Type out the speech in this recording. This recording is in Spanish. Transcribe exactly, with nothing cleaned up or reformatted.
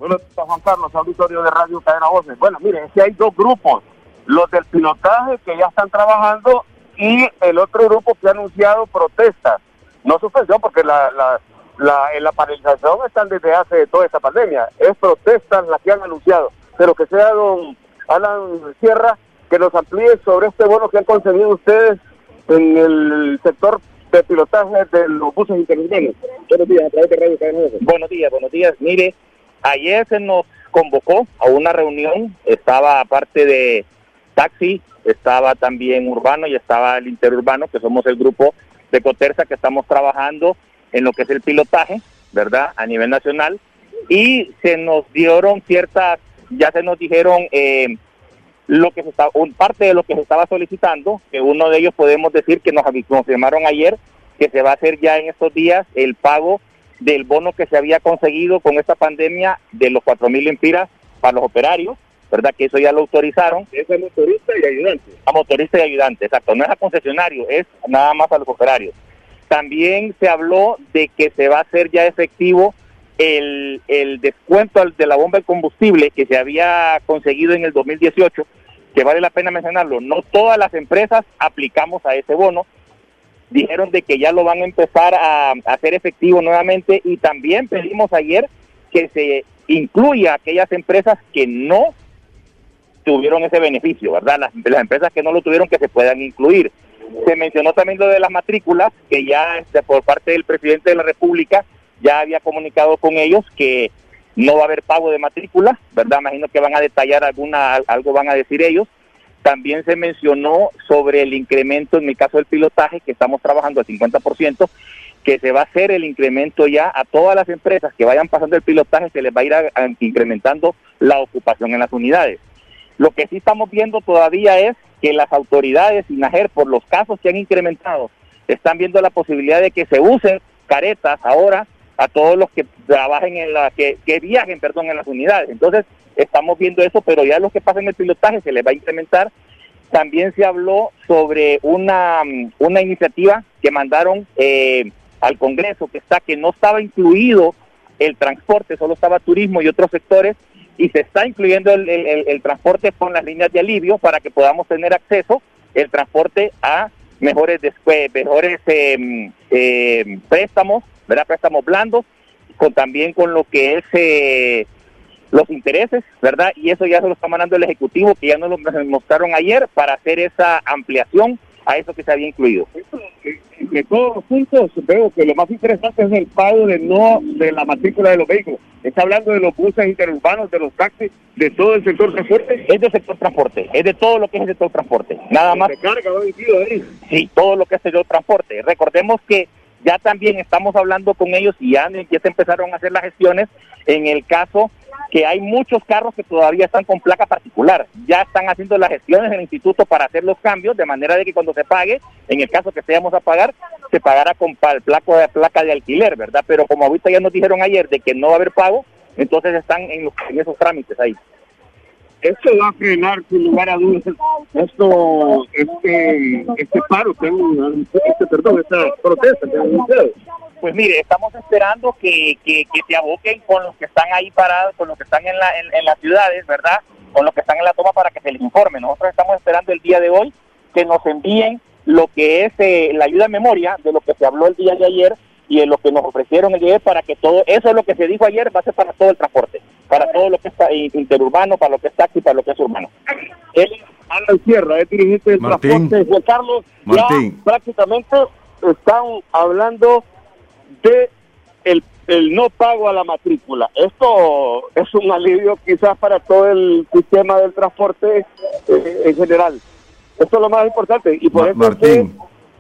Bueno, Juan Carlos, auditorio de Radio Cadena Voces. Bueno, mire, es que hay dos grupos, los del pilotaje que ya están trabajando y el otro grupo que ha anunciado protestas, no suspensión porque la, la, la, en la paralización están desde hace toda esta pandemia, es protestas las que han anunciado, pero que sea don Alan Sierra que nos amplíe sobre este bono que han conseguido ustedes en el sector de pilotaje de los buses interurbanos. Buenos días, a través de Radio Cadena Voces. Buenos días, buenos días. Mire, ayer se nos convocó a una reunión, estaba aparte de taxi, estaba también urbano y estaba el interurbano, que somos el grupo de Cotersa que estamos trabajando en lo que es el pilotaje, ¿verdad?, a nivel nacional, y se nos dieron ciertas, ya se nos dijeron eh, lo que se estaba, un, parte de lo que se estaba solicitando, que uno de ellos podemos decir que nos confirmaron ayer que se va a hacer ya en estos días el pago del bono que se había conseguido con esta pandemia de los cuatro mil lempiras para los operarios, ¿verdad? Que eso ya lo autorizaron. Es a motorista y ayudante. A motorista y ayudante, exacto. No es a concesionario, es nada más a los operarios. También se habló de que se va a hacer ya efectivo el, el descuento de la bomba de combustible que se había conseguido en el dos mil dieciocho, que vale la pena mencionarlo. No todas las empresas aplicamos a ese bono. Dijeron de que ya lo van a empezar a, a hacer efectivo nuevamente, y también pedimos ayer que se incluya a aquellas empresas que no tuvieron ese beneficio, ¿verdad? Las, las empresas que no lo tuvieron, que se puedan incluir. Se mencionó también lo de las matrículas, que ya este, por parte del presidente de la República ya había comunicado con ellos que no va a haber pago de matrículas, ¿verdad? Imagino que van a detallar alguna, algo van a decir ellos. También se mencionó sobre el incremento, en mi caso del pilotaje, que estamos trabajando al cincuenta por ciento, que se va a hacer el incremento ya a todas las empresas que vayan pasando el pilotaje, se les va a ir a, a, incrementando la ocupación en las unidades. Lo que sí estamos viendo todavía es que las autoridades, INAGER, por los casos que han incrementado, están viendo la posibilidad de que se usen caretas ahora a todos los que trabajen en la, que, que viajen, perdón, en las unidades. Entonces, estamos viendo eso, pero ya los que pasen el pilotaje se les va a incrementar. También se habló sobre una, una iniciativa que mandaron eh, al Congreso, que está, que no estaba incluido el transporte, solo estaba turismo y otros sectores, y se está incluyendo el, el, el transporte con las líneas de alivio para que podamos tener acceso el transporte a mejores después, mejores eh, eh, préstamos, ¿verdad? Préstamos blandos, con también con lo que es eh, los intereses, ¿verdad? Y eso ya se lo está mandando el Ejecutivo, que ya nos lo mostraron ayer, para hacer esa ampliación a eso que se había incluido. De todos los puntos, veo que lo más interesante es el pago de no de la matrícula de los vehículos. Está hablando de los buses interurbanos, de los taxis, de todo el sector transporte. Es del sector transporte, es de todo lo que es el sector transporte. Nada más. ¿Se carga va metido ahí? Sí, todo lo que es el sector transporte. Recordemos que ya también estamos hablando con ellos y ya, ya se empezaron a hacer las gestiones en el caso que hay muchos carros que todavía están con placa particular. Ya están haciendo las gestiones en el instituto para hacer los cambios, de manera de que cuando se pague, en el caso que seamos a pagar, se pagará con placa de, placa de alquiler, ¿verdad? Pero como ahorita ya nos dijeron ayer de que no va a haber pago, entonces están en, los, en esos trámites ahí. Esto va a frenar, sin lugar a dudas, esto, este, este paro, este, perdón, esta protesta que han anunciado. Pues mire, estamos esperando que, que, que se aboquen con los que están ahí parados, con los que están en, la, en, en las ciudades, ¿verdad? Con los que están en la toma para que se les informe. Nosotros estamos esperando el día de hoy que nos envíen lo que es eh, la ayuda a memoria de lo que se habló el día de ayer y de lo que nos ofrecieron el día de ayer, para que todo, eso es lo que se dijo ayer, va a ser para todo el transporte, para todo lo que es interurbano, para lo que es taxi, para lo que es urbano. Él, Alan Sierra, es dirigente del Martín. transporte. Juan Carlos, Martín. ya prácticamente están hablando de el, el no pago a la matrícula. Esto es un alivio quizás para todo el sistema del transporte eh, en general. Esto es lo más importante. Y por Ma- eso Martín. es que